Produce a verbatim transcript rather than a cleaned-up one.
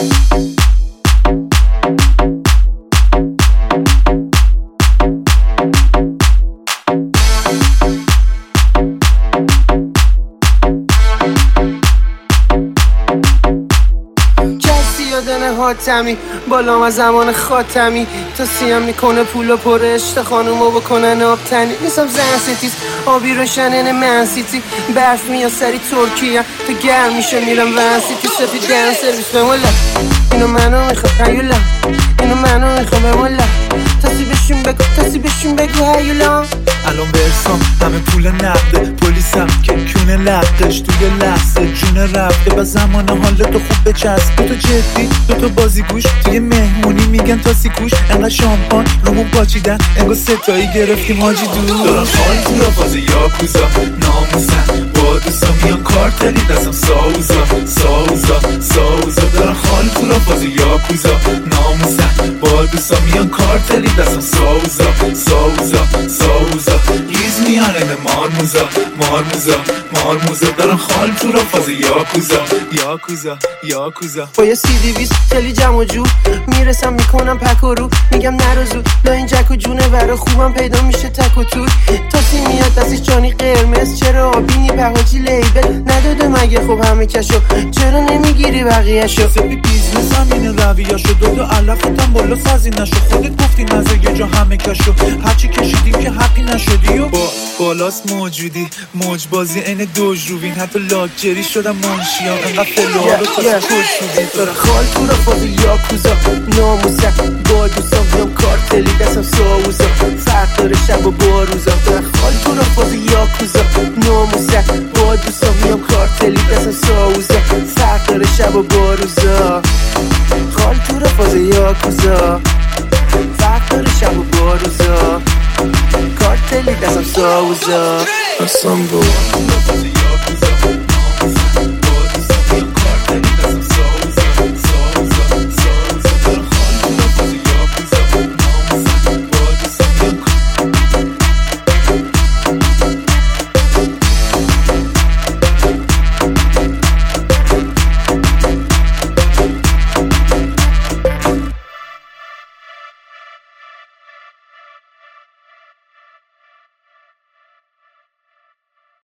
حاتمی بالا از زمان خاتمی تا سیم میکنه پول و پر عشق خانومو بکنن آبتنی نیستم زن ستیز آبی روشنن من سیتی برف میاد سری ترکیه تا گرم میشه میرم ون سیتی سفید دن سرویس بمولا اینو منو میخوام هیولا اینو منو میخوام بمولا تاسی بشون بگو تاسی بشون بگو هیولا الان برسام همه پول نقده پلیسم که کونه لقش توی لحظه جون رفته و زمان حالتو خوب بچسب دو تا جدی دو تا بازی گوش توی مهمونی میگن تاسی کوش انقدر شامپان رومون پاچیدن انگار ستایی گرفتیم حاجی دور دارم خال تو را فاز یاکوزا ناموسن با دوستا میان کارتلی دستم ساوزا ساوزا ساوزا دارم خال تو را فاز یاکوزا ناموسن با دوستا میان کارتلی دستم ساوزا ساوزا ساوزا ریز میانه به مارموزا مارموزا مارموزا دارم خال تو را فاز یاکوزا یاکوزا یاکوزا با یه سی دیویس خیلی جمع و جو میرسم میکنم پک و رو میگم نرو زود لا این جک و جونه برا خوبم پیدا میشه تک و تور تاسی میاد دستش جانی قرمز چرا آبینی پهاجی لیبل نداده مگه خب همه کشو چرا نمیگیری بقیه شو سبی بیزنس هم اینه رویه شو دو دو علفتم بالا سازی نشو خودت گفتی نظر یه جا همه کشو هرچی کشیدیم که هپی نشدی و با بالاست موجودی موج بازی این دوج روین حتی لاکجری شدم منشیام انقدر فلوها رو تازه کش شدی داره خال تو را فاز یاکوزا ناموسه با دوستان بیام کارتلی دستم ساوزا فرق داره شب و باروزا داره خال تو را فاز یاکوزا ناموسه با دوستان بیام کارتلی دستم ساوزا فرق داره شب و باروزا خال تو را فاز یاکوزا فرق داره شب و باروزا کارتلی دستم ساوزا اصلا با